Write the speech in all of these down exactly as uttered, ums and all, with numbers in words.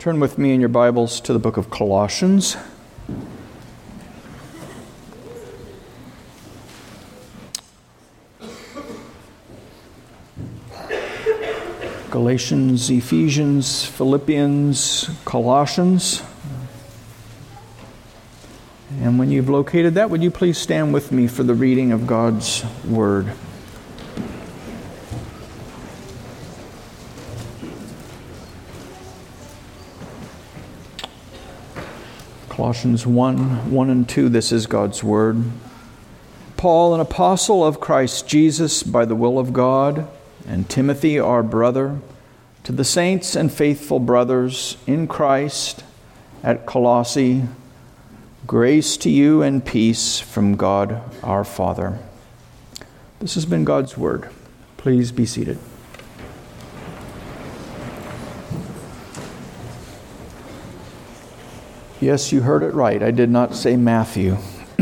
Turn with me in your Bibles to the book of Colossians. Galatians, Ephesians, Philippians, Colossians. And when you've located that, would you please stand with me for the reading of God's Word? Colossians one, one and two, this is God's Word. Paul, an apostle of Christ Jesus by the will of God, and Timothy, our brother, to the saints and faithful brothers in Christ at Colossae, grace to you and peace from God our Father. This has been God's Word. Please be seated. Yes, you heard it right. I did not say Matthew.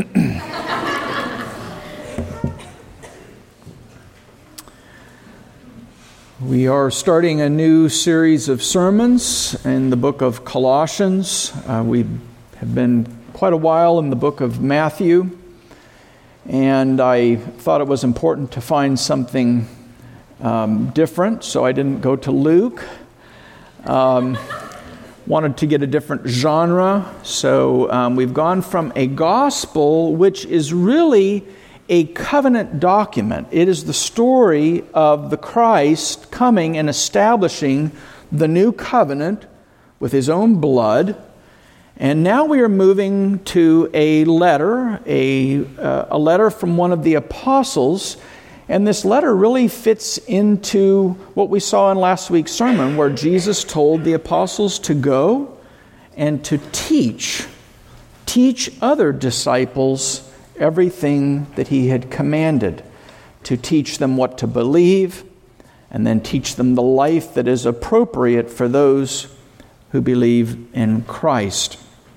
We are starting a new series of sermons in the book of Colossians. Uh, we have been quite a while in the book of Matthew, and I thought it was important to find something um, different, so I didn't go to Luke. Um, wanted to get a different genre, so um, we've gone from a gospel, which is really a covenant document. It is the story of the Christ coming and establishing the new covenant with His own blood. And now we are moving to a letter, a, uh, a letter from one of the apostles. And this letter really fits into what we saw in last week's sermon, where Jesus told the apostles to go and to teach, teach other disciples everything that He had commanded, to teach them what to believe, and then teach them the life that is appropriate for those who believe in Christ.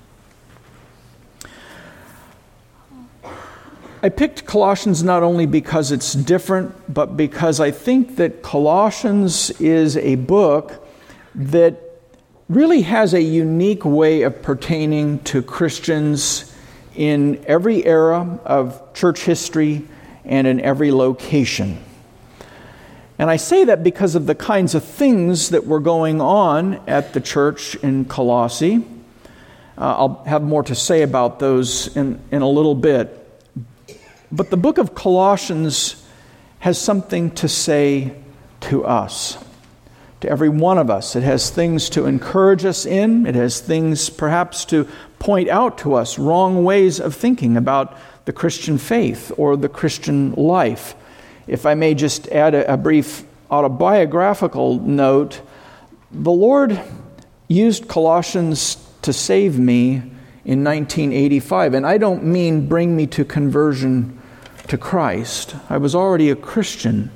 I picked Colossians not only because it's different, but because I think that Colossians is a book that really has a unique way of pertaining to Christians in every era of church history and in every location. And I say that because of the kinds of things that were going on at the church in Colossae. Uh, I'll have more to say about those in, in a little bit. But the book of Colossians has something to say to us, to every one of us. It has things to encourage us in. It has things perhaps to point out to us wrong ways of thinking about the Christian faith or the Christian life. If I may just add a, a brief autobiographical note, the Lord used Colossians to save me in nineteen eighty-five. And I don't mean bring me to conversion to Christ. I was already a Christian.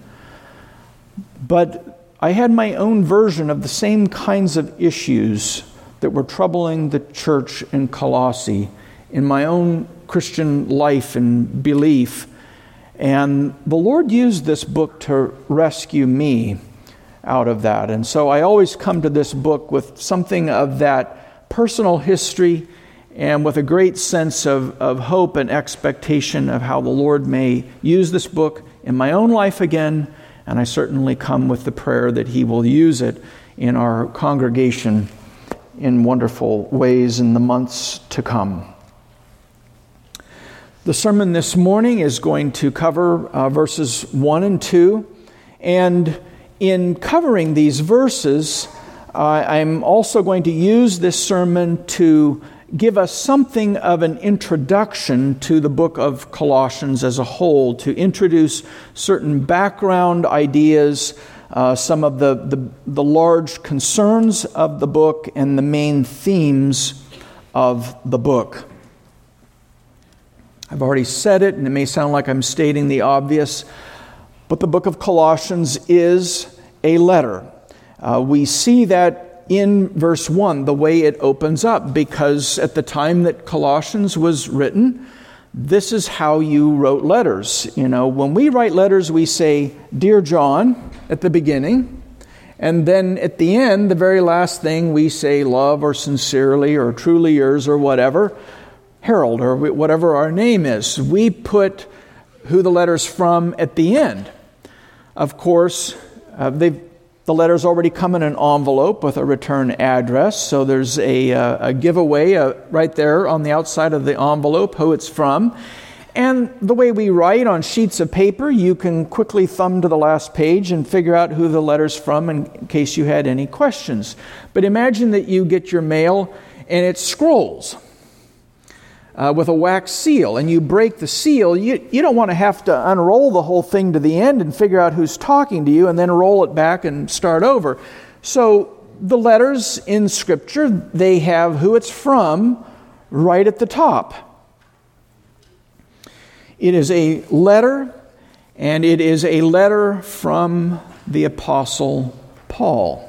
But I had my own version of the same kinds of issues that were troubling the church in Colossae in my own Christian life and belief. And the Lord used this book to rescue me out of that. And so I always come to this book with something of that personal history and with a great sense of, of hope and expectation of how the Lord may use this book in my own life again. And I certainly come with the prayer that He will use it in our congregation in wonderful ways in the months to come. The sermon this morning is going to cover uh, verses one and two. And in covering these verses, uh, I'm also going to use this sermon to give us something of an introduction to the book of Colossians as a whole, to introduce certain background ideas, uh, some of the, the, the large concerns of the book, and the main themes of the book. I've already said it, and it may sound like I'm stating the obvious, but the book of Colossians is a letter. Uh, we see that in verse one, the way it opens up, because at the time that Colossians was written, this is how you wrote letters. You know, when we write letters, we say, "Dear John," at the beginning, And then at the end, the very last thing we say, love or sincerely or truly yours or whatever, Harold or whatever our name is. We put who the letter's from at the end. Of course, uh, they've The letters already come in an envelope with a return address, so there's a, uh, a giveaway uh, right there on the outside of the envelope, who it's from. And the way we write on sheets of paper, you can quickly thumb to the last page and figure out who the letter's from in case you had any questions. But imagine that you get your mail and it scrolls uh, with a wax seal, and you break the seal. You, you don't want to have to unroll the whole thing to the end and figure out who's talking to you and then roll it back and start over. So the letters in Scripture, they have who it's from right at the top. It is a letter, and it is a letter from the Apostle Paul.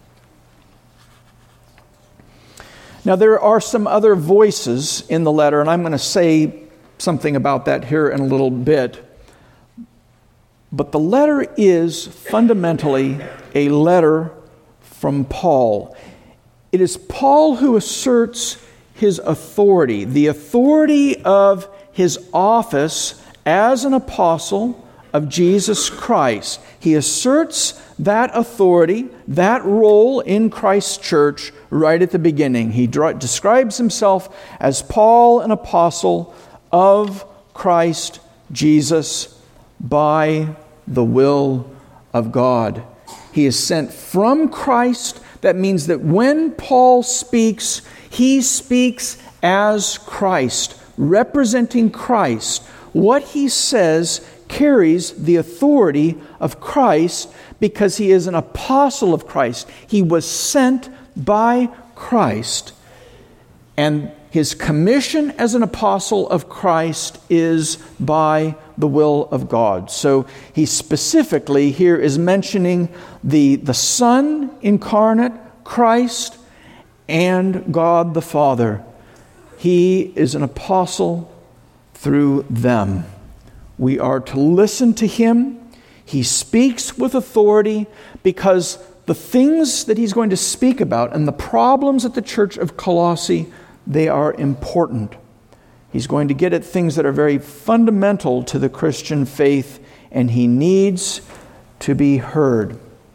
Now, there are some other voices in the letter, and I'm going to say something about that here in a little bit. But the letter is fundamentally a letter from Paul. It is Paul who asserts his authority, the authority of his office as an apostle of Jesus Christ. He asserts that authority, that role in Christ's church right at the beginning. He dr- describes himself as Paul, an apostle of Christ Jesus by the will of God. He is sent from Christ. That means that when Paul speaks, he speaks as Christ, representing Christ. What he says carries the authority of Christ because he is an apostle of Christ. He was sent by Christ. And his commission as an apostle of Christ is by the will of God. So he specifically here is mentioning the, the Son incarnate, Christ, and God the Father. He is an apostle through them. We are to listen to him. He speaks with authority because the things that he's going to speak about and the problems at the church of Colossae, they are important. He's going to get at things that are very fundamental to the Christian faith, and he needs to be heard.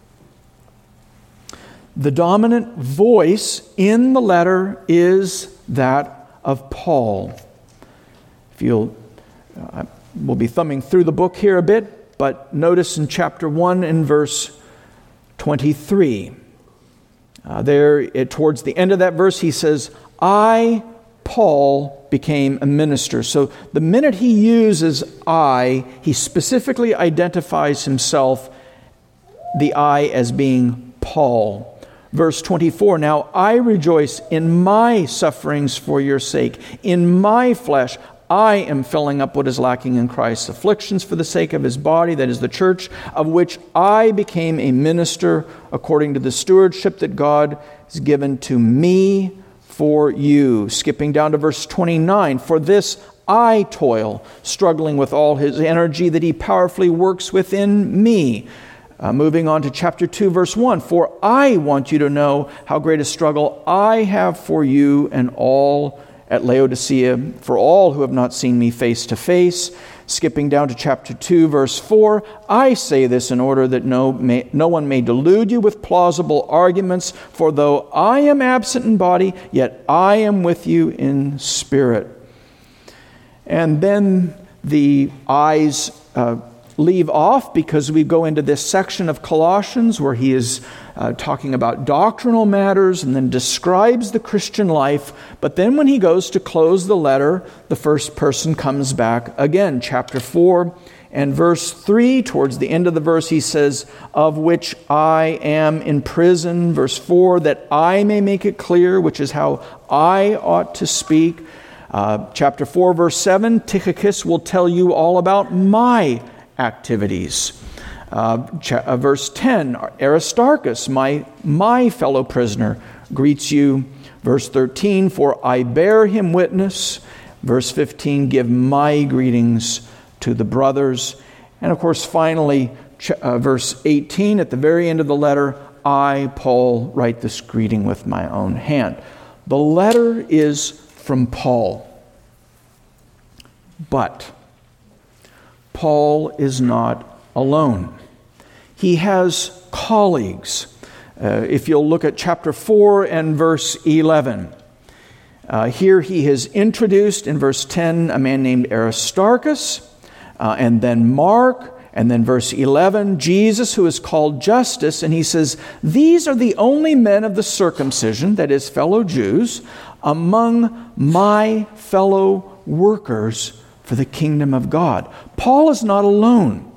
The dominant voice in the letter is that of Paul. If you'll, uh, we'll be thumbing through the book here a bit, but notice in chapter one and verse twenty-three. Uh, there, it, towards the end of that verse, he says, I, Paul, became a minister. So the minute he uses I, he specifically identifies himself, the I, as being Paul. Verse twenty-four, now I rejoice in my sufferings for your sake. In my flesh, I am filling up what is lacking in Christ's afflictions for the sake of his body, that is the church, of which I became a minister according to the stewardship that God has given to me for you. Skipping down to verse twenty-nine, for this I toil, struggling with all his energy that he powerfully works within me. Uh, moving on to chapter two, verse one, for I want you to know how great a struggle I have for you and all at Laodicea, for all who have not seen me face to face. Skipping down to chapter two, verse four, I say this in order that no, may, no one may delude you with plausible arguments, for though I am absent in body, yet I am with you in spirit. And then the eyes uh, leave off because we go into this section of Colossians where he is uh, talking about doctrinal matters and then describes the Christian life. But then when he goes to close the letter, the first person comes back again. Chapter four and verse three, towards the end of the verse, he says, of which I am in prison. Verse four, that I may make it clear, which is how I ought to speak. Uh, chapter four, verse seven, Tychicus will tell you all about my activities. Uh, ch- uh, verse ten, Aristarchus, my, my fellow prisoner, greets you. Verse thirteen, for I bear him witness. Verse fifteen, give my greetings to the brothers. And of course, finally, ch- uh, verse eighteen, at the very end of the letter, I, Paul, write this greeting with my own hand. The letter is from Paul. But Paul is not alone. He has colleagues. Uh, if you'll look at chapter four and verse eleven. Uh, here he has introduced in verse ten a man named Aristarchus, uh, and then Mark, and then verse eleven, Jesus, who is called Justus, and he says, these are the only men of the circumcision, that is, fellow Jews, among my fellow workers for the kingdom of God. Paul is not alone.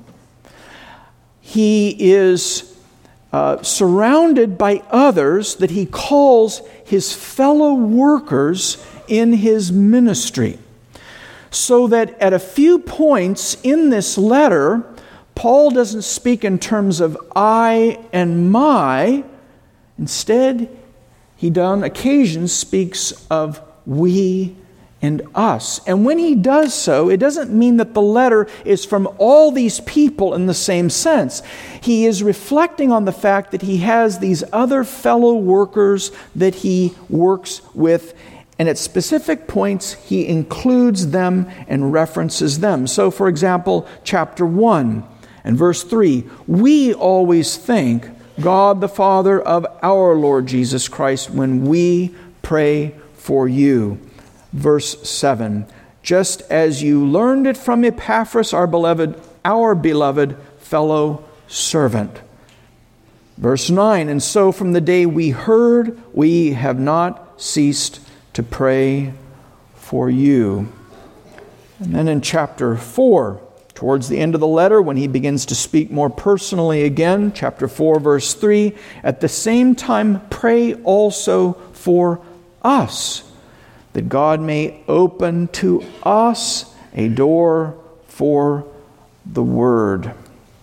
He is uh, surrounded by others that he calls his fellow workers in his ministry. So that at a few points in this letter, Paul doesn't speak in terms of I and my. Instead, he on occasions speaks of we and us. And when he does so, it doesn't mean that the letter is from all these people in the same sense. He is reflecting on the fact that he has these other fellow workers that he works with, and at specific points he includes them and references them. So, for example, chapter one and verse three, we always thank God the Father of our Lord Jesus Christ when we pray for you. Verse seven, just as you learned it from Epaphras, our beloved, our beloved fellow servant. Verse nine, and so from the day we heard, we have not ceased to pray for you. And then in chapter four, towards the end of the letter, when he begins to speak more personally again, chapter four, verse three, at the same time pray also for us, that God may open to us a door for the word.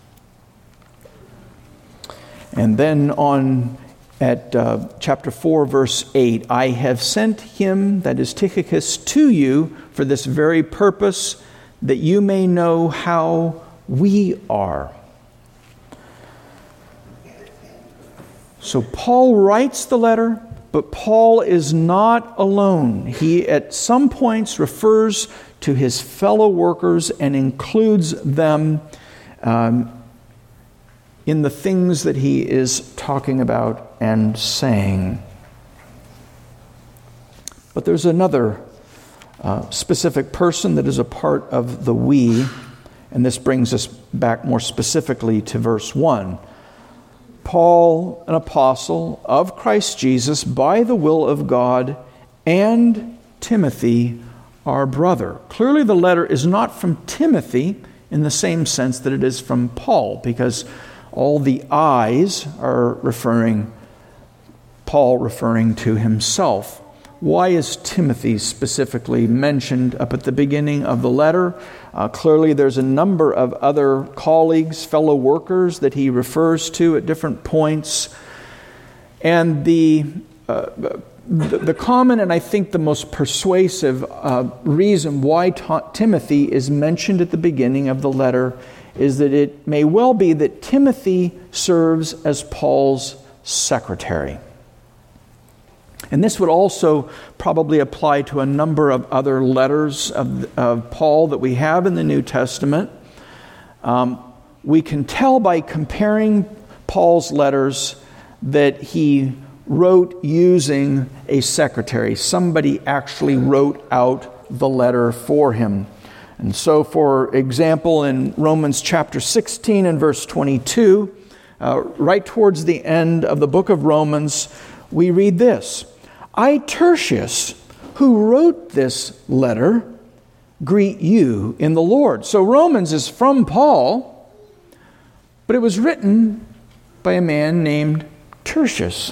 And then on at uh, chapter four, verse eight, I have sent him, that is Tychicus, to you for this very purpose, that you may know how we are. So Paul writes the letter, but Paul is not alone. He at some points refers to his fellow workers and includes them um, in the things that he is talking about and saying. But there's another uh, specific person that is a part of the we, and this brings us back more specifically to verse one. Paul, an apostle of Christ Jesus, by the will of God, and Timothy, our brother. Clearly the letter is not from Timothy in the same sense that it is from Paul, because all the I's are referring, Paul referring to himself. Why is Timothy specifically mentioned up at the beginning of the letter? Uh, clearly there's a number of other colleagues, fellow workers that he refers to at different points. And the uh, the, the common and I think the most persuasive uh, reason why ta- Timothy is mentioned at the beginning of the letter is that it may well be that Timothy serves as Paul's secretary. And this would also probably apply to a number of other letters of, of Paul that we have in the New Testament. Um, we can tell by comparing Paul's letters that he wrote using a secretary. Somebody actually wrote out the letter for him. And so, for example, in Romans chapter sixteen and verse twenty-two, uh, right towards the end of the book of Romans, we read this: I, Tertius, who wrote this letter, greet you in the Lord. So Romans is from Paul, but it was written by a man named Tertius.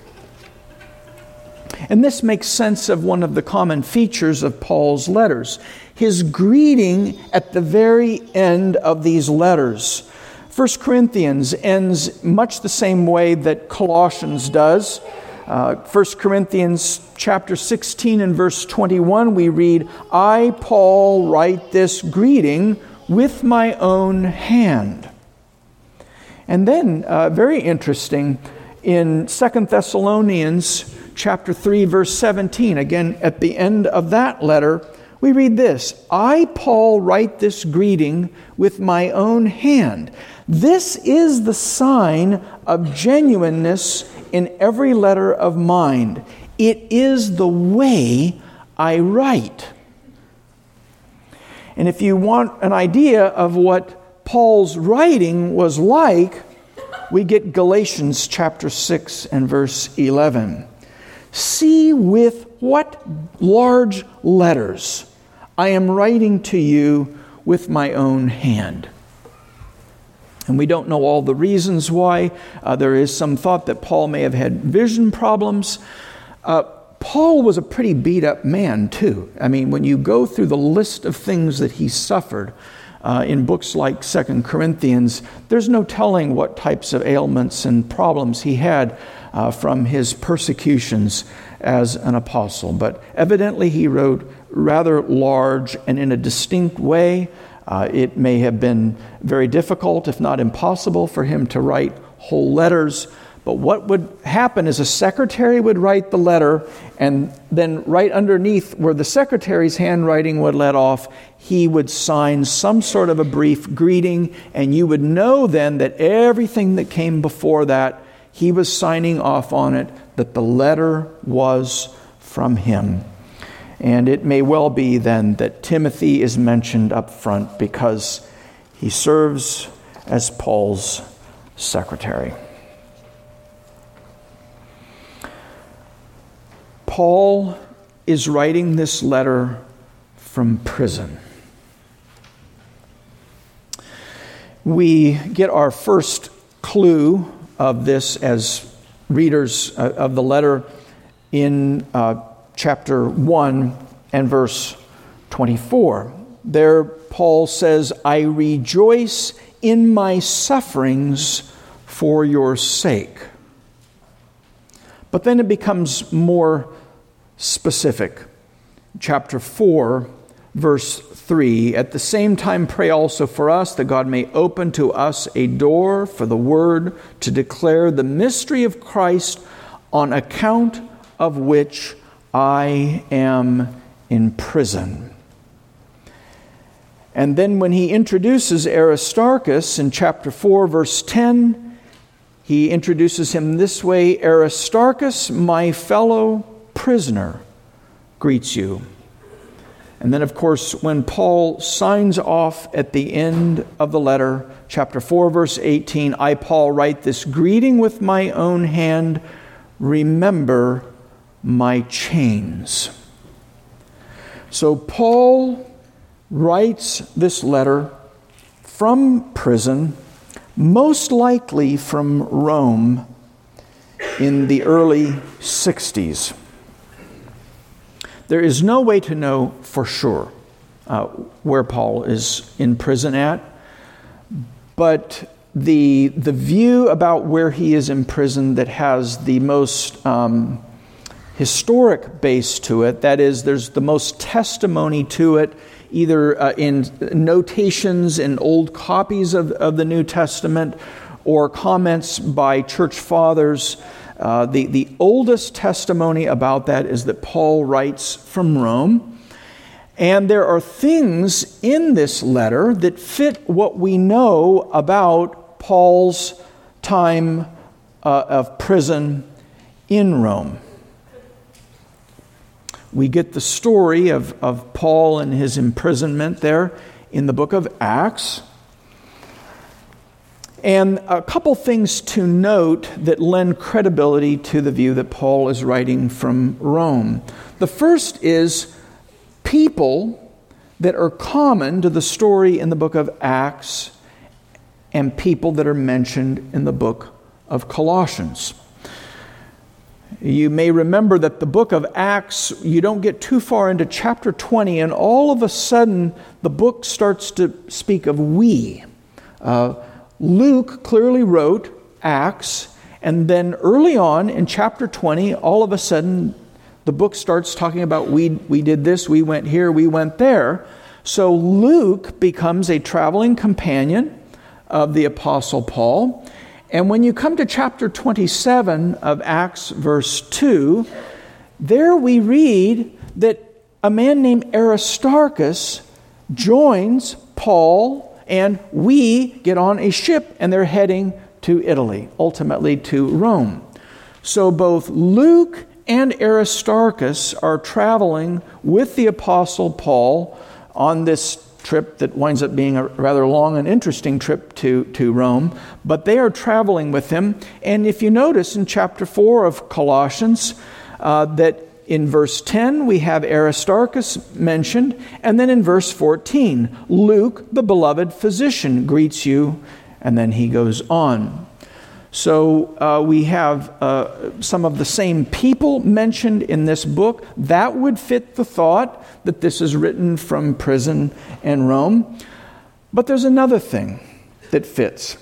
And this makes sense of one of the common features of Paul's letters: his greeting at the very end of these letters. First Corinthians ends much the same way that Colossians does. Uh, First Corinthians chapter sixteen and verse twenty-one, we read, I, Paul, write this greeting with my own hand. And then, uh, very interesting, in Second Thessalonians chapter three, verse seventeen, again at the end of that letter, we read this: I, Paul, write this greeting with my own hand. This is the sign of genuineness in every letter of mine. It is the way I write. And if you want an idea of what Paul's writing was like, we get Galatians chapter six and verse eleven. See with what large letters I am writing to you with my own hand. And we don't know all the reasons why. Uh, there is some thought that Paul may have had vision problems. Uh, Paul was a pretty beat-up man, too. I mean, when you go through the list of things that he suffered uh, in books like Second Corinthians, there's no telling what types of ailments and problems he had uh, from his persecutions as an apostle. But evidently he wrote rather large and in a distinct way. Uh, it may have been very difficult, if not impossible, for him to write whole letters. But what would happen is a secretary would write the letter, and then right underneath where the secretary's handwriting would let off, he would sign some sort of a brief greeting, and you would know then that everything that came before that, he was signing off on it, that the letter was from him. And it may well be then that Timothy is mentioned up front because he serves as Paul's secretary. Paul is writing this letter from prison. We get our first clue of this as readers of the letter in uh, chapter one and verse twenty-four. There Paul says, I rejoice in my sufferings for your sake. But then it becomes more specific. Chapter four, verse three, at the same time pray also for us that God may open to us a door for the word to declare the mystery of Christ, on account of which I am in prison. And then when he introduces Aristarchus in chapter four, verse ten, he introduces him this way: Aristarchus, my fellow prisoner, greets you. And then, of course, when Paul signs off at the end of the letter, chapter four, verse eighteen, I, Paul, write this greeting with my own hand. Remember my chains. So Paul writes this letter from prison, most likely from Rome, in the early sixties. There is no way to know for sure uh, where Paul is in prison at, but the the view about where he is in prison that has the most um, historic base to it, that is, there's the most testimony to it, either uh, in notations in old copies of, of the New Testament or comments by church fathers. Uh, the, the oldest testimony about that is that Paul writes from Rome. And there are things in this letter that fit what we know about Paul's time uh, of prison in Rome. We get the story of, of Paul and his imprisonment there in the book of Acts. And a couple things to note that lend credibility to the view that Paul is writing from Rome. The first is people that are common to the story in the book of Acts and people that are mentioned in the book of Colossians. You may remember that the book of Acts, you don't get too far into chapter twenty, and all of a sudden the book starts to speak of we. Uh, Luke clearly wrote Acts, and then early on in chapter twenty, all of a sudden the book starts talking about we we did this, we went here, we went there. So Luke becomes a traveling companion of the Apostle Paul, And when you come to chapter twenty-seven of Acts, verse two, there we read that a man named Aristarchus joins Paul, and we get on a ship, and they're heading to Italy, ultimately to Rome. So both Luke and Aristarchus are traveling with the Apostle Paul on this trip that winds up being a rather long and interesting trip to, to Rome. But they are traveling with him. And if you notice in chapter four of Colossians, uh, that in verse ten we have Aristarchus mentioned. And then in verse fourteen, Luke, the beloved physician, greets you. And then he goes on. So uh, we have uh, some of the same people mentioned in this book. That would fit the thought that this is written from prison in Rome. But there's another thing that fits.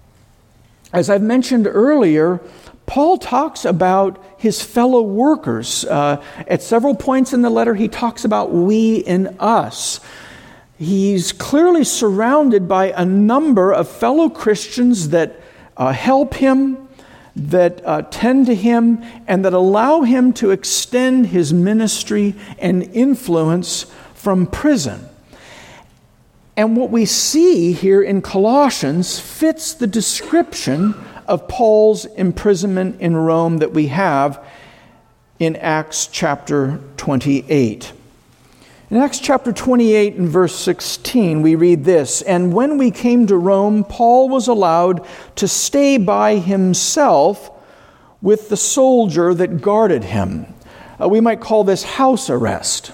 As I've mentioned earlier, Paul talks about his fellow workers. Uh, at several points in the letter, he talks about we and us. He's clearly surrounded by a number of fellow Christians that Uh, help him, that uh, tend to him, and that allow him to extend his ministry and influence from prison. And what we see here in Colossians fits the description of Paul's imprisonment in Rome that we have in Acts chapter twenty-eight. In Acts chapter twenty-eight and verse sixteen, we read this, "And when we came to Rome, Paul was allowed to stay by himself with the soldier that guarded him." Uh, we might call this house arrest.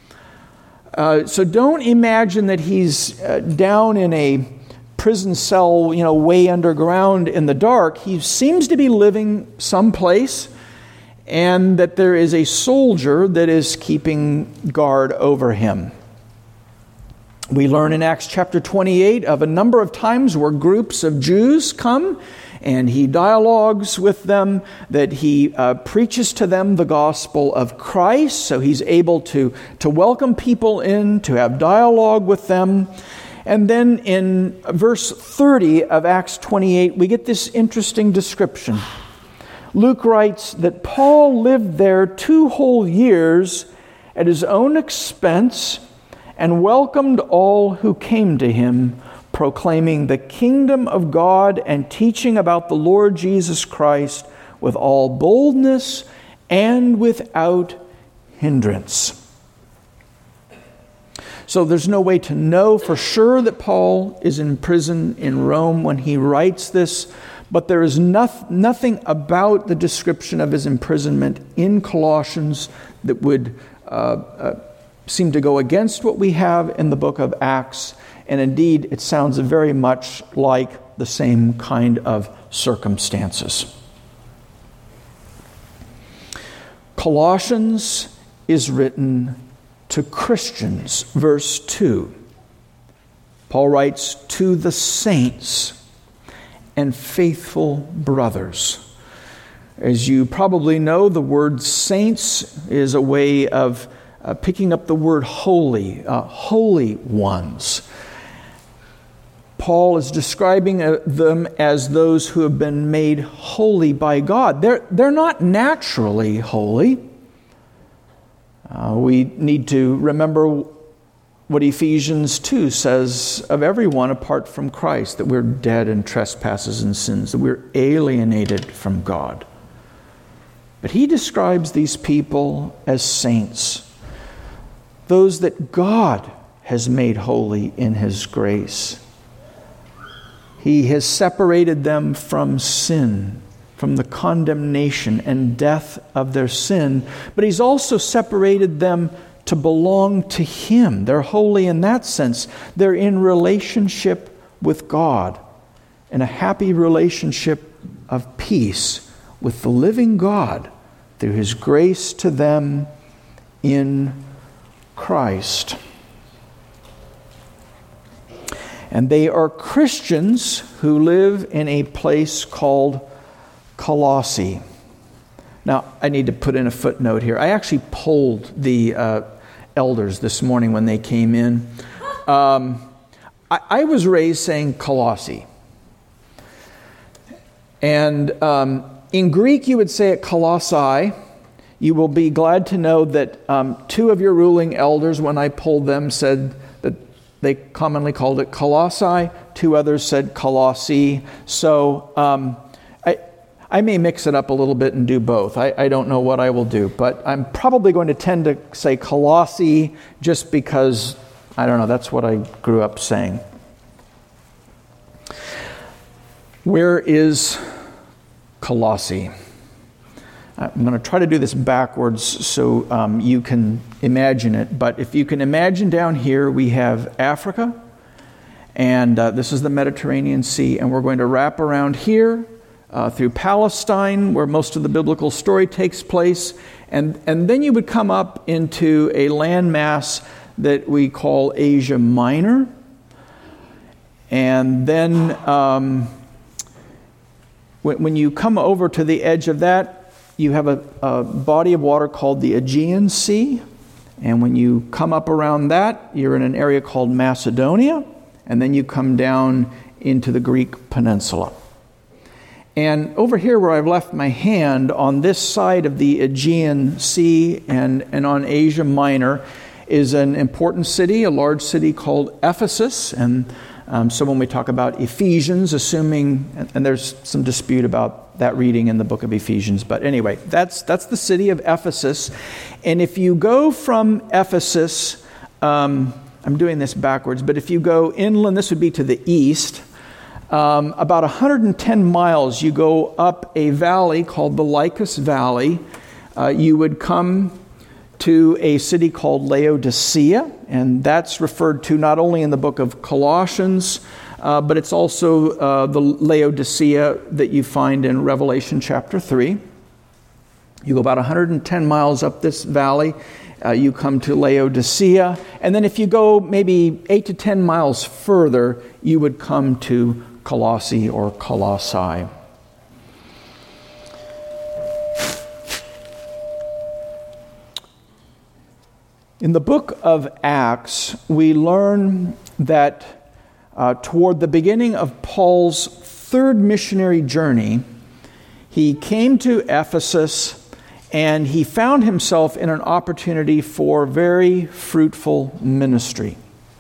Uh, so don't imagine that he's uh, down in a prison cell, you know, way underground in the dark. He seems to be living someplace, and that there is a soldier that is keeping guard over him. We learn in Acts chapter twenty-eight of a number of times where groups of Jews come and he dialogues with them, that he uh, preaches to them the gospel of Christ, so he's able to, to welcome people in, to have dialogue with them. And then in verse thirty of Acts twenty-eight, we get this interesting description. Luke writes that Paul lived there two whole years at his own expense and welcomed all who came to him, proclaiming the kingdom of God and teaching about the Lord Jesus Christ with all boldness and without hindrance. So there's no way to know for sure that Paul is in prison in Rome when he writes this, but there is noth- nothing about the description of his imprisonment in Colossians that would uh, uh, seem to go against what we have in the book of Acts. And indeed, it sounds very much like the same kind of circumstances. Colossians is written to Christians, verse two. Paul writes, "To the saints and faithful brothers." As you probably know, the word saints is a way of uh, picking up the word holy, uh, holy ones. Paul is describing uh, them as those who have been made holy by God. They're, they're not naturally holy. Uh, we need to remember what Ephesians two says of everyone apart from Christ, that we're dead in trespasses and sins, that we're alienated from God. But he describes these people as saints, those that God has made holy in his grace. He has separated them from sin, from the condemnation and death of their sin, but he's also separated them to belong to him. They're holy in that sense. They're in relationship with God, in a happy relationship of peace with the living God through his grace to them in Christ. And they are Christians who live in a place called Colossae. Now, I need to put in a footnote here. I actually polled the uh, elders this morning when they came in. Um, I, I was raised saying Colossae. And um, in Greek, you would say it Colossae. You will be glad to know that um, two of your ruling elders, when I polled them, said that they commonly called it Colossae. Two others said Colossi. So um, I, I may mix it up a little bit and do both. I, I don't know what I will do. But I'm probably going to tend to say Colossi just because, I don't know, that's what I grew up saying. Where is Colossae? I'm going to try to do this backwards so um, you can imagine it. But if you can imagine down here, we have Africa, and uh, this is the Mediterranean Sea, and we're going to wrap around here uh, through Palestine, where most of the biblical story takes place, and, and then you would come up into a landmass that we call Asia Minor, and then um, when, when you come over to the edge of that, you have a, a body of water called the Aegean Sea. And when you come up around that, you're in an area called Macedonia. And then you come down into the Greek peninsula. And over here where I've left my hand, on this side of the Aegean Sea and, and on Asia Minor, is an important city, a large city called Ephesus. And um, so when we talk about Ephesians, assuming, and, and there's some dispute about that reading in the book of Ephesians. But anyway, that's that's the city of Ephesus. And if you go from Ephesus, um, I'm doing this backwards, but if you go inland, this would be to the east, um, about one hundred ten miles, you go up a valley called the Lycus Valley. Uh, you would come to a city called Laodicea, and that's referred to not only in the book of Colossians, Uh, but it's also uh, the Laodicea that you find in Revelation chapter three. You go about one hundred ten miles up this valley, uh, you come to Laodicea, and then if you go maybe eight to ten miles further, you would come to Colossae or Colossae. In the book of Acts, we learn that Uh, toward the beginning of Paul's third missionary journey, he came to Ephesus and he found himself in an opportunity for very fruitful ministry.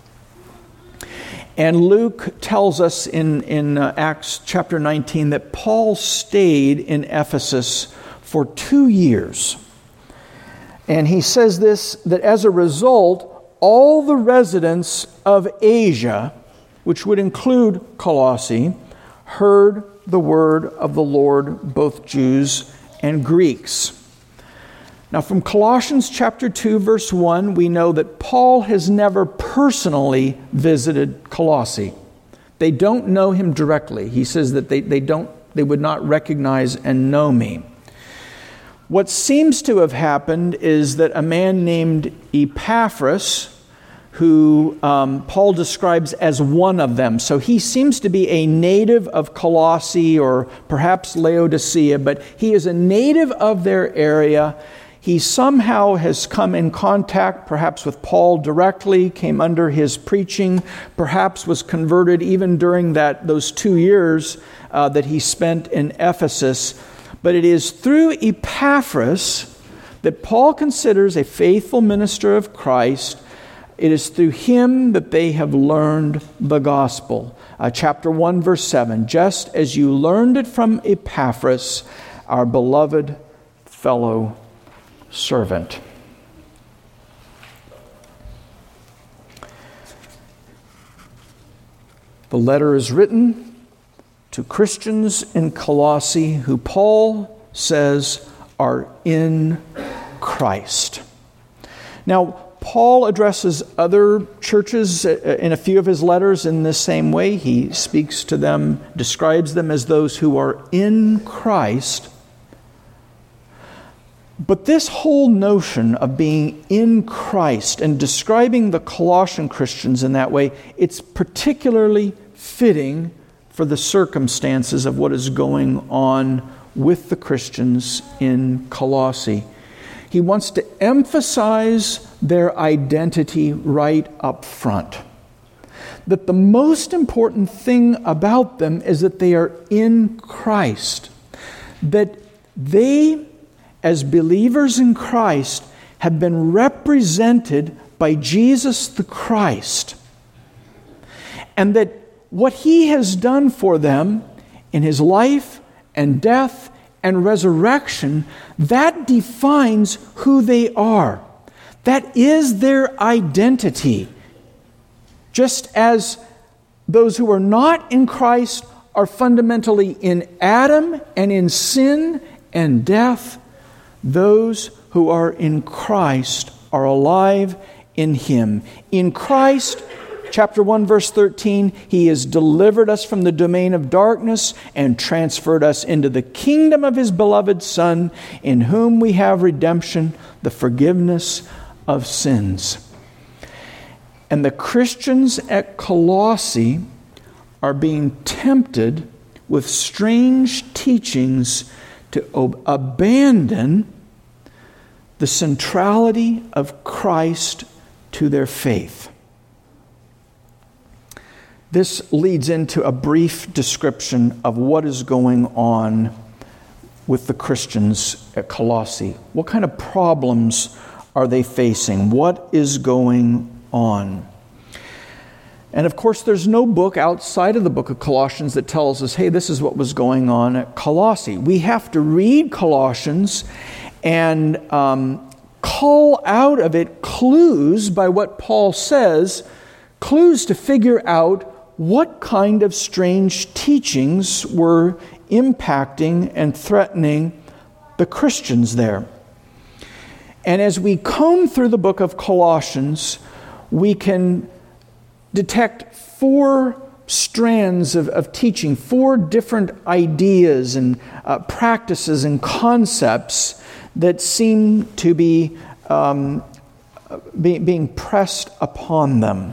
And Luke tells us in, in uh, Acts chapter nineteen that Paul stayed in Ephesus for two years. And he says this, that as a result, all the residents of Asia, which would include Colossae, heard the word of the Lord, both Jews and Greeks. Now from Colossians chapter two, verse one, we know that Paul has never personally visited Colossae. They don't know him directly. He says that they, they don't they would not recognize and know me. What seems to have happened is that a man named Epaphras, who um, Paul describes as one of them. So he seems to be a native of Colossae or perhaps Laodicea, but he is a native of their area. He somehow has come in contact perhaps with Paul directly, came under his preaching, perhaps was converted even during that those two years uh, that he spent in Ephesus. But it is through Epaphras that Paul considers a faithful minister of Christ. It is through him that they have learned the gospel. Uh, chapter one, verse seven, just as you learned it from Epaphras, our beloved fellow servant. The letter is written to Christians in Colossae who Paul says are in Christ. Now, Paul addresses other churches in a few of his letters in this same way. He speaks to them, describes them as those who are in Christ. But this whole notion of being in Christ and describing the Colossian Christians in that way, it's particularly fitting for the circumstances of what is going on with the Christians in Colossae. He wants to emphasize their identity right up front. that the most important thing about them is that they are in Christ. That they, as believers in Christ, have been represented by Jesus the Christ. And that what He has done for them in His life and death and resurrection, that defines who they are. That is their identity. Just as those who are not in Christ are fundamentally in Adam and in sin and death, those who are in Christ are alive in Him. In Christ, chapter one, verse thirteen, He has delivered us from the domain of darkness and transferred us into the kingdom of His beloved Son, in whom we have redemption, the forgiveness of sins. And the Christians at Colossae are being tempted with strange teachings to ob- abandon the centrality of Christ to their faith. This leads into a brief description of what is going on with the Christians at Colossae. What kind of problems are they facing? What is going on? And of course, there's no book outside of the book of Colossians that tells us, hey, this is what was going on at Colossae. We have to read Colossians and um, cull out of it clues by what Paul says, clues to figure out what kind of strange teachings were impacting and threatening the Christians there. And as we comb through the book of Colossians, we can detect four strands of, of teaching, four different ideas and uh, practices and concepts that seem to be, um, be being pressed upon them.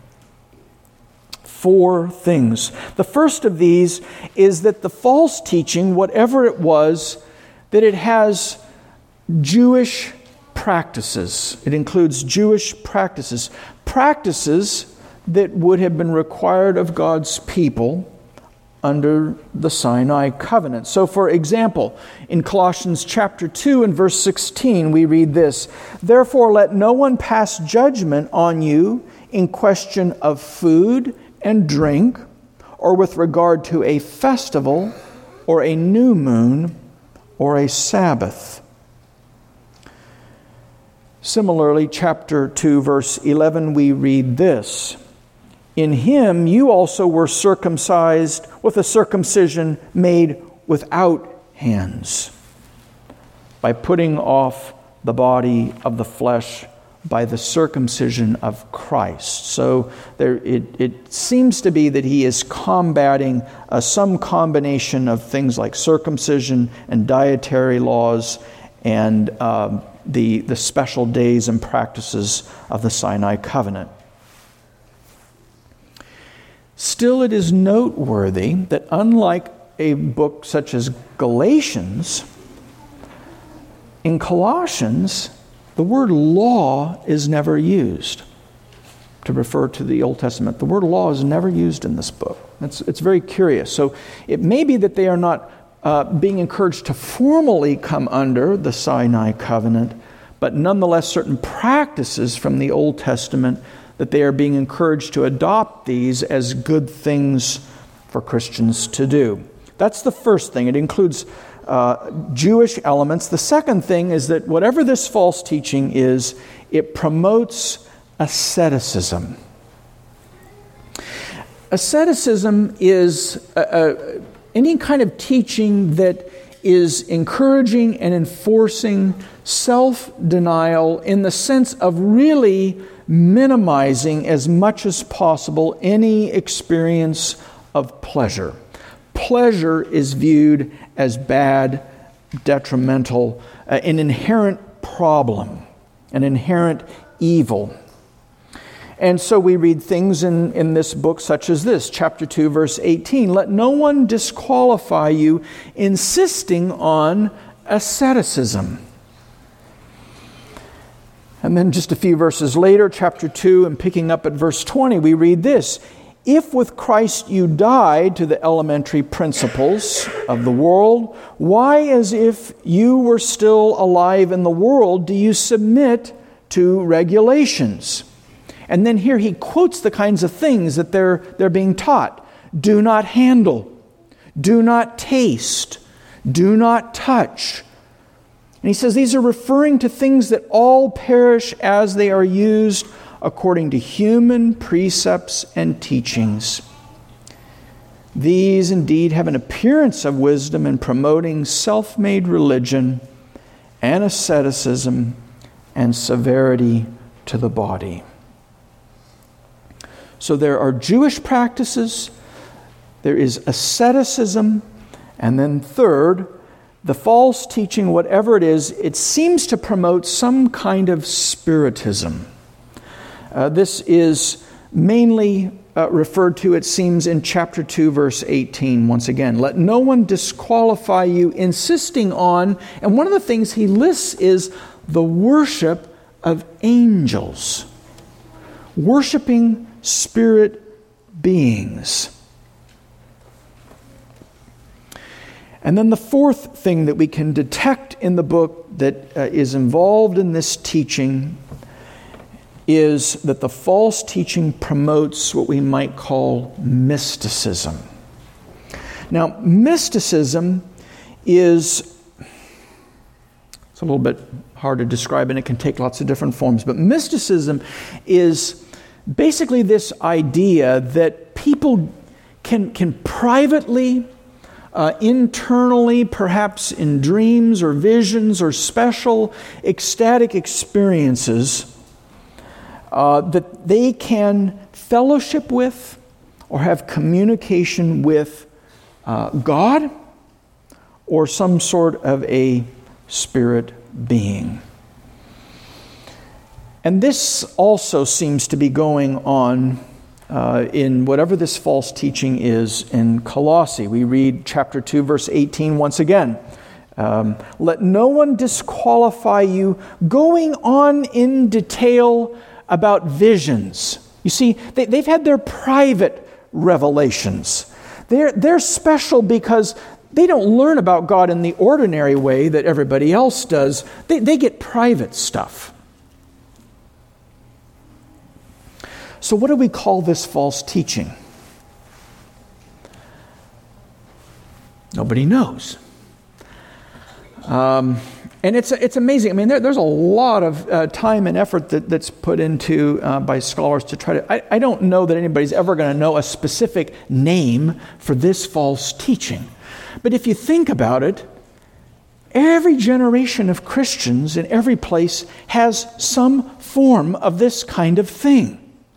Four things. The first of these is that the false teaching, whatever it was, that it has Jewish practices. It includes Jewish practices. Practices that would have been required of God's people under the Sinai covenant. So, for example, in Colossians chapter two and verse sixteen, we read this: "Therefore let no one pass judgment on you in question of food and drink, or with regard to a festival, or a new moon, or a Sabbath." Similarly, chapter two, verse eleven, we read this: "In Him you also were circumcised with a circumcision made without hands, by putting off the body of the flesh by the circumcision of Christ." So there, it, it seems to be that he is combating uh, some combination of things like circumcision and dietary laws and um, the, the special days and practices of the Sinai covenant. Still, it is noteworthy that unlike a book such as Galatians, in Colossians, the word law is never used to refer to the Old Testament. The word law is never used in this book. It's, it's very curious. So it may be that they are not uh, being encouraged to formally come under the Sinai covenant, but nonetheless certain practices from the Old Testament that they are being encouraged to adopt these as good things for Christians to do. That's the first thing. It includes uh, Jewish elements. The second thing is that whatever this false teaching is, it promotes asceticism. Asceticism is a, a, any kind of teaching that is encouraging and enforcing self-denial in the sense of really minimizing as much as possible any experience of pleasure. Pleasure is viewed as bad, detrimental, uh, an inherent problem, an inherent evil. And so we read things in, in this book such as this, chapter two, verse eighteen. "Let no one disqualify you, insisting on asceticism." And then just a few verses later, chapter two, and picking up at verse twenty, we read this: "If with Christ you died to the elementary principles of the world, why, as if you were still alive in the world, do you submit to regulations?" And then here he quotes the kinds of things that they're, they're being taught. Do not handle. Do not taste. Do not touch. And he says these are referring to things that all perish as they are used according to human precepts and teachings. These indeed have an appearance of wisdom in promoting self-made religion and asceticism and severity to the body. So there are Jewish practices, there is asceticism, and then third, the false teaching, whatever it is, it seems to promote some kind of spiritism. Uh, this is mainly uh, referred to, it seems, in chapter two, verse eighteen. Once again, let no one disqualify you, insisting on, and one of the things he lists is the worship of angels, worshiping spirit beings. And then the fourth thing that we can detect in the book that uh, is involved in this teaching is that the false teaching promotes what we might call mysticism. Now, mysticism is, it's a little bit hard to describe, and it can take lots of different forms, but mysticism is basically this idea that people can, can privately, Uh, internally, perhaps in dreams or visions or special ecstatic experiences, uh, that they can fellowship with or have communication with uh, God or some sort of a spirit being. And this also seems to be going on Uh, in whatever this false teaching is in Colossae. We read chapter two, verse eighteen once again. Um, Let no one disqualify you, going on in detail about visions. You see, they, they've had their private revelations. They're, they're special because they don't learn about God in the ordinary way that everybody else does. They, they get private stuff. So what do we call this false teaching? Nobody knows. Um, and it's it's amazing. I mean, there, there's a lot of uh, time and effort that, that's put into uh, by scholars to try to... I, I don't know that anybody's ever going to know a specific name for this false teaching. But if you think about it, every generation of Christians in every place has some form of this kind of thing.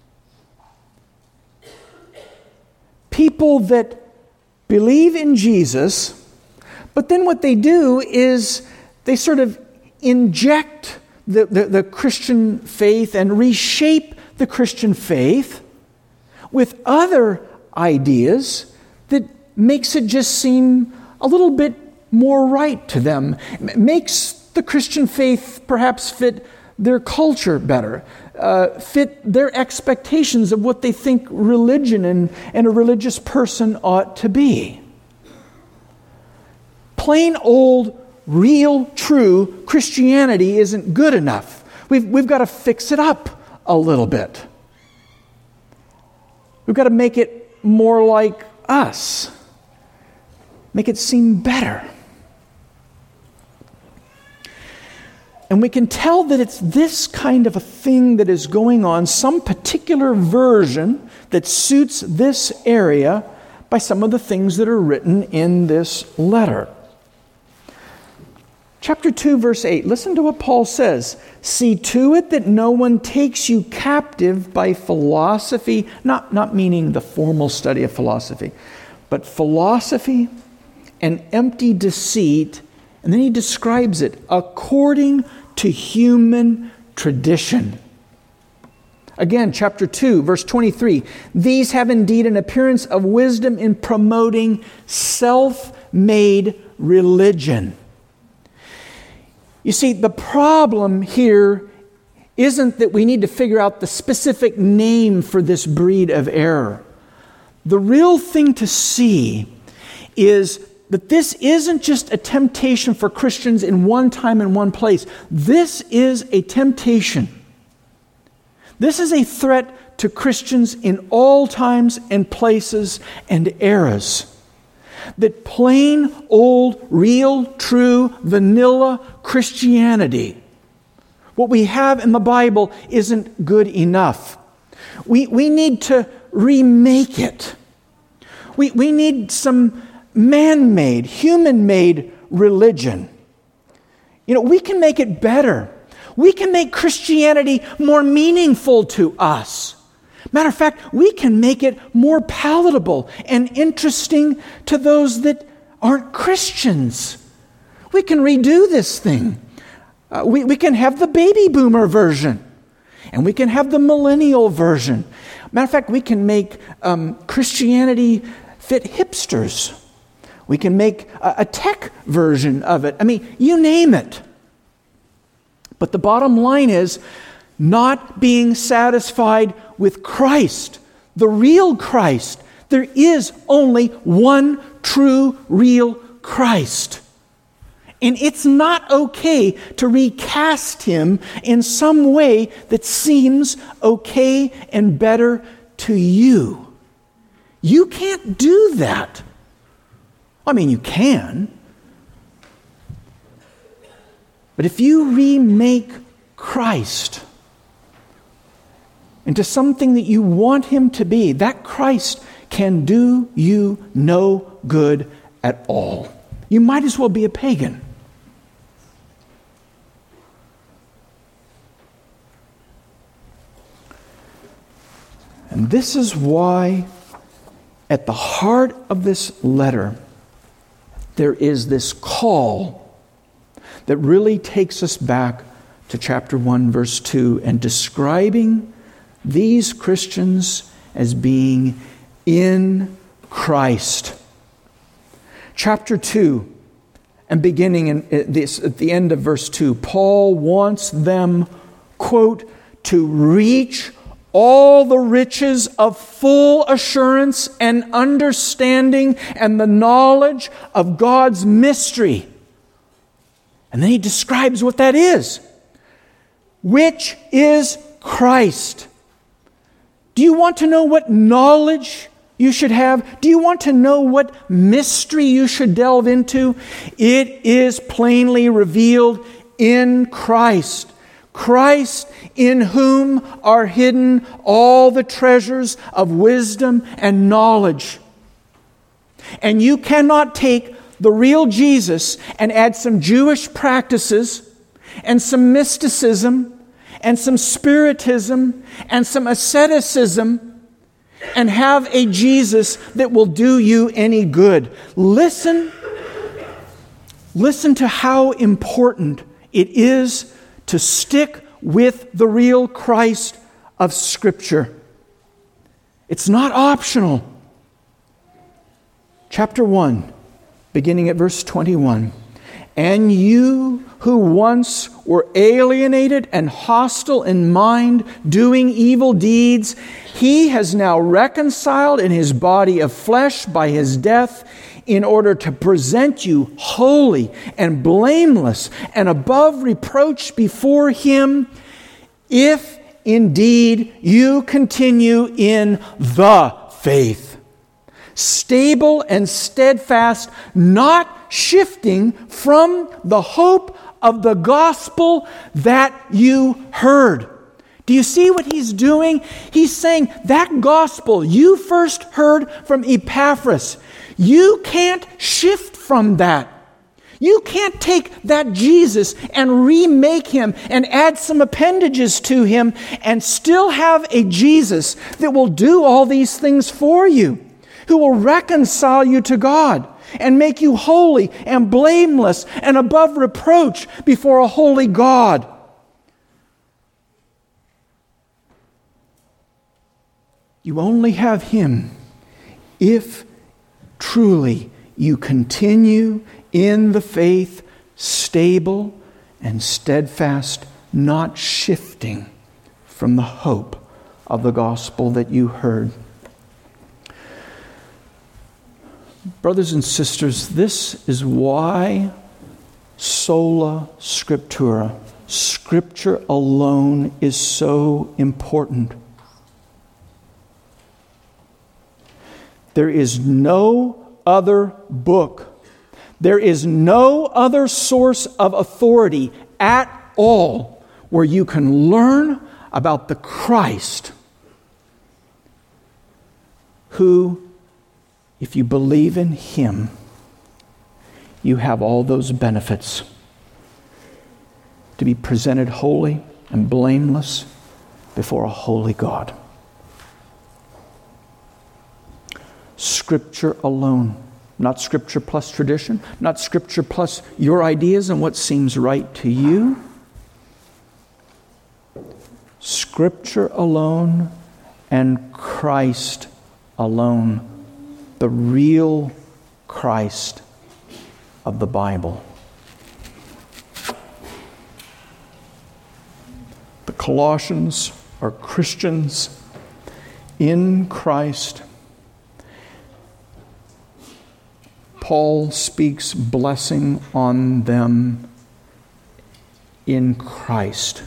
People that believe in Jesus, but then what they do is they sort of inject the, the, the Christian faith and reshape the Christian faith with other ideas that makes it just seem a little bit more right to them. It makes the Christian faith perhaps fit their culture better, uh, fit their expectations of what they think religion and, and a religious person ought to be. Plain old, real, true Christianity isn't good enough. We've, we've got to fix it up a little bit. We've got to make it more like us. Make it seem better. And we can tell that it's this kind of a thing that is going on, some particular version that suits this area by some of the things that are written in this letter. Chapter two, verse eight, listen to what Paul says. See to it that no one takes you captive by philosophy, not, not meaning the formal study of philosophy, but philosophy and empty deceit. And then he describes it according to human tradition. Again, chapter two, verse twenty-three. These have indeed an appearance of wisdom in promoting self-made religion. You see, the problem here isn't that we need to figure out the specific name for this breed of error. The real thing to see is that this isn't just a temptation for Christians in one time and one place. This is a temptation. This is a threat to Christians in all times and places and eras. That plain, old, real, true, vanilla Christianity, what we have in the Bible, isn't good enough. We, we need to remake it. We, we need some man-made, human-made religion. You know, we can make it better. We can make Christianity more meaningful to us. Matter of fact, we can make it more palatable and interesting to those that aren't Christians. We can redo this thing. Uh, we, we can have the baby boomer version, and we can have the millennial version. Matter of fact, we can make um, Christianity fit hipsters. We can make a, a tech version of it. I mean, you name it. But the bottom line is not being satisfied with Christ, the real Christ. There is only one true, real Christ. And it's not okay to recast him in some way that seems okay and better to you. You can't do that. I mean, you can. But if you remake Christ into something that you want him to be, that Christ can do you no good at all. You might as well be a pagan. And this is why at the heart of this letter, there is this call that really takes us back to chapter one, verse two, and describing these Christians as being in Christ. Chapter two, and beginning in this, at the end of verse two, Paul wants them, quote, to reach all the riches of full assurance and understanding and the knowledge of God's mystery. And then he describes what that is, which is Christ. Do you want to know what knowledge you should have? Do you want to know what mystery you should delve into? It is plainly revealed in Christ. Christ, in whom are hidden all the treasures of wisdom and knowledge. And you cannot take the real Jesus and add some Jewish practices and some mysticism and some spiritism and some asceticism and have a Jesus that will do you any good. Listen, listen to how important it is to stick with the real Christ of Scripture. It's not optional. Chapter one, beginning at verse twenty-one. And you who once were alienated and hostile in mind, doing evil deeds, he has now reconciled in his body of flesh by his death, in order to present you holy and blameless and above reproach before him, if indeed you continue in the faith, stable and steadfast, not shifting from the hope of the gospel that you heard. Do you see what he's doing? He's saying that gospel you first heard from Epaphras, you can't shift from that. You can't take that Jesus and remake him and add some appendages to him and still have a Jesus that will do all these things for you, who will reconcile you to God and make you holy and blameless and above reproach before a holy God. You only have him if truly you continue in the faith, stable and steadfast, not shifting from the hope of the gospel that you heard. Brothers and sisters, this is why sola scriptura, Scripture alone, is so important. There is no other book, there is no other source of authority at all where you can learn about the Christ who, if you believe in Him, you have all those benefits to be presented holy and blameless before a holy God. Scripture alone, not Scripture plus tradition, not Scripture plus your ideas and what seems right to you. Scripture alone and Christ alone, the real Christ of the Bible. The Colossians are Christians in Christ. Paul speaks blessing on them in Christ.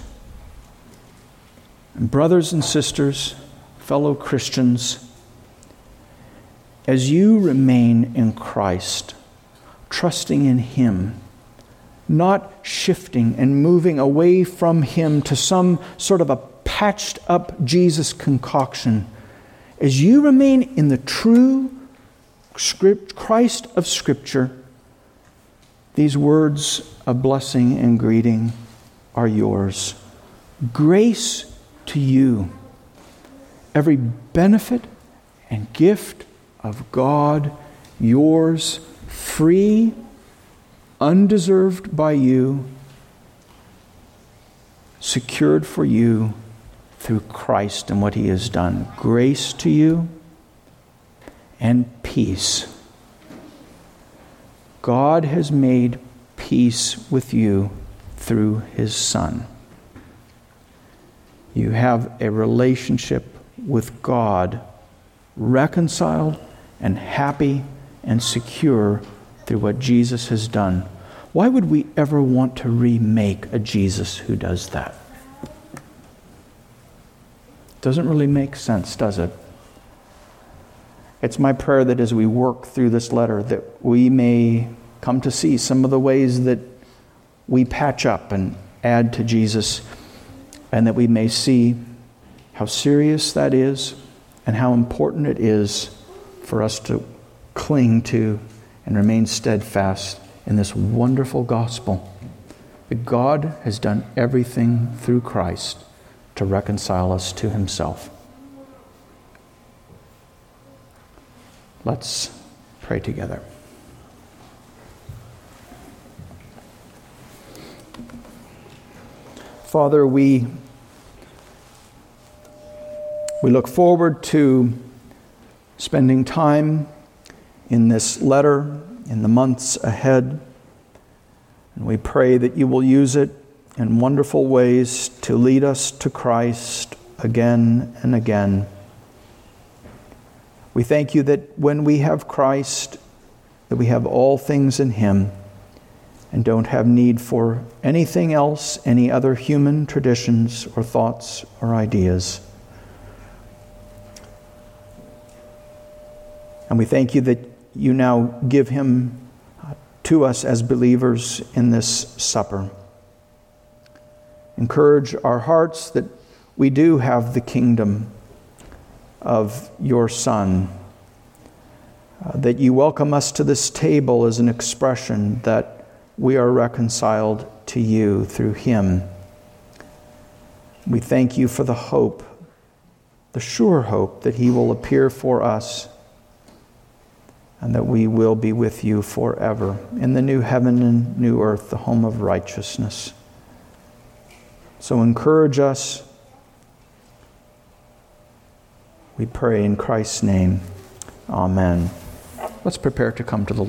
And brothers and sisters, fellow Christians, as you remain in Christ, trusting in Him, not shifting and moving away from Him to some sort of a patched up Jesus concoction, as you remain in the true script, Christ of Scripture, these words of blessing and greeting are yours. Grace to you, every benefit and gift of God, yours, free, undeserved by you, secured for you through Christ and what He has done. Grace to you and peace. God has made peace with you through His Son. You have a relationship with God, reconciled and happy and secure through what Jesus has done. Why would we ever want to remake a Jesus who does that? Doesn't really make sense, does it? It's my prayer that as we work through this letter, that we may come to see some of the ways that we patch up and add to Jesus, and that we may see how serious that is and how important it is for us to cling to and remain steadfast in this wonderful gospel that God has done everything through Christ to reconcile us to Himself. Let's pray together. Father, we we look forward to spending time in this letter in the months ahead. And we pray that you will use it in wonderful ways to lead us to Christ again and again. We thank you that when we have Christ, that we have all things in Him and don't have need for anything else, any other human traditions or thoughts or ideas. And we thank you that you now give Him to us as believers in this supper. Encourage our hearts that we do have the kingdom of your Son, uh, that you welcome us to this table as an expression that we are reconciled to you through Him. We thank you for the hope, the sure hope that He will appear for us and that we will be with you forever in the new heaven and new earth, the home of righteousness. So encourage us, we pray in Christ's name. Amen. Let's prepare to come to the